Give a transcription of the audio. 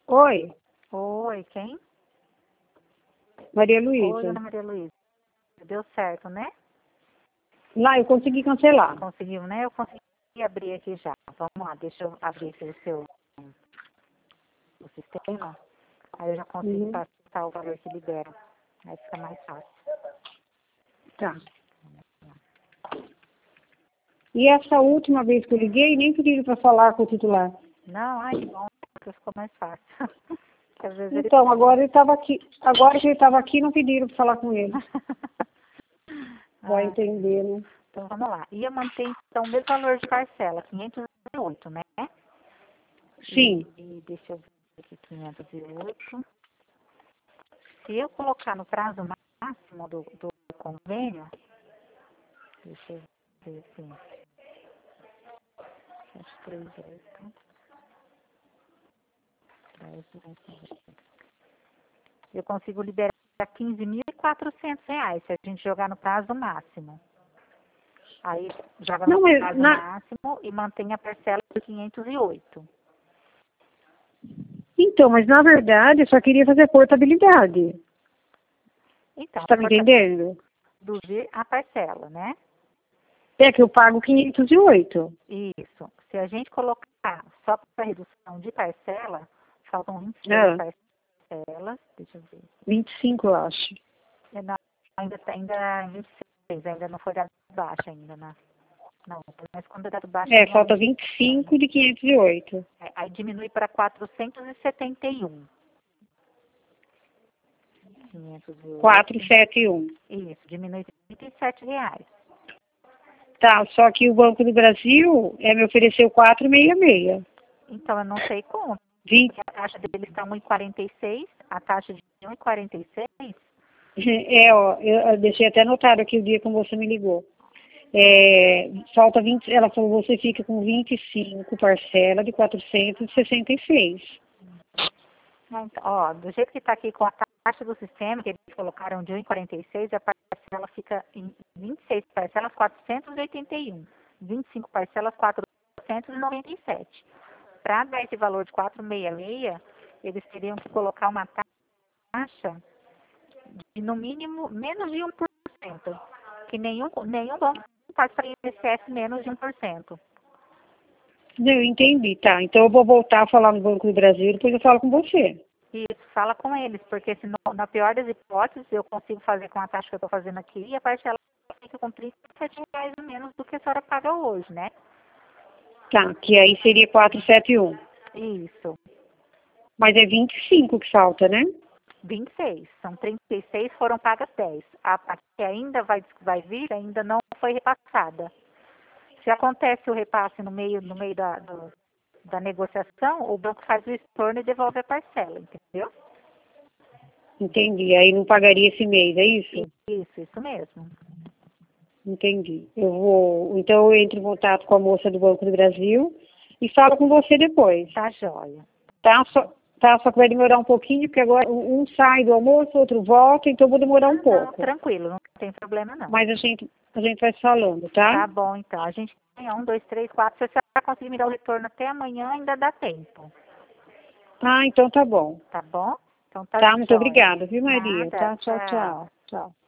Oi, Oi, quem? Maria Oi, Luísa. Dona Maria Luísa. Deu certo, né? Lá, eu consegui cancelar. Conseguiu, né? Eu consegui abrir aqui já. Vamos lá, deixa eu abrir aqui o sistema. Aí eu já consigo Uhum. passar o valor que libera. Aí fica mais fácil. Tá. E essa última vez que eu liguei, nem pediram para falar com o titular. Não, ai, que bom, porque ficou mais fácil. Porque às vezes ele Então, pede. agora ele estava aqui. Agora que ele estava aqui, não pediram para falar com ele. Vai Ah, entender, né? então vamos lá. Ia manter então o mesmo valor de parcela, 508, né? Sim. E deixa eu ver aqui, 508. Se eu colocar no prazo máximo do convênio, deixa eu ver aqui, 738, 10, eu consigo liberar R$ 15.400 se a gente jogar no prazo máximo. Aí joga no Não, mas prazo máximo e mantém a parcela de 508. então, mas na verdade eu só queria fazer portabilidade. Você Então, está me entendendo? reduzir a parcela, né? É que eu pago 508. Isso. Se a gente colocar só para redução de parcela, faltam 26 Ah, parcelas. Deixa eu ver. 25, eu acho. Não, ainda 26, ainda não foi dado baixo ainda, né? Não, mas quando é dado baixo, É, falta normalmente 25 de 508. aí diminui para 471. 508. 471. Isso, diminui R$ 37. Tá, só que o Banco do Brasil me ofereceu 466. Então, eu não sei como, 20, porque a taxa dele está 1,46, a taxa de 1,46, ó, eu deixei até anotado aqui o dia que você me ligou. Falta 20, ela falou, você fica com 25 parcela de 466. então, ó, do jeito que está aqui com a taxa do sistema, que eles colocaram de 1,46, a parcela fica em 26 parcelas, 481. 25 parcelas, 497. Para dar esse valor de 466, eles teriam que colocar uma taxa de, no mínimo, menos de 1%, que nenhum banco faz para INSS menos de 1%. Não, eu entendi, tá. Então eu vou voltar a falar no Banco do Brasil, depois eu falo com você. Isso, fala com eles, porque senão, na pior das hipóteses, eu consigo fazer com a taxa que eu estou fazendo aqui e a parcela fica com R$ 37 a menos do que a senhora paga hoje, né? Tá, que aí seria 471. Isso, Mas é 25 que falta, né? 26. São 36, foram pagas 10. A que ainda vai vir, ainda não foi repassada. Se acontece o repasse no meio da negociação, o banco faz o estorno e devolve a parcela, entendeu? Entendi. Aí não pagaria esse mês, é isso? Isso mesmo. Entendi. Então eu entro em contato com a moça do Banco do Brasil e falo com você depois. Tá joia. Só que vai demorar um pouquinho, porque agora um sai do almoço, outro volta, então eu vou demorar um Não, pouco. tranquilo, não tem problema não. Mas a gente vai se falando, tá? Tá bom, então. A gente tem 1, 2, 3, 4. Se a senhora conseguir me dar o retorno até amanhã, ainda dá tempo. Ah, então tá bom. Tá bom? Então tá Tá, muito joia. obrigada, viu, Maria? Nada, Tá, tchau, tchau. tchau. Tchau.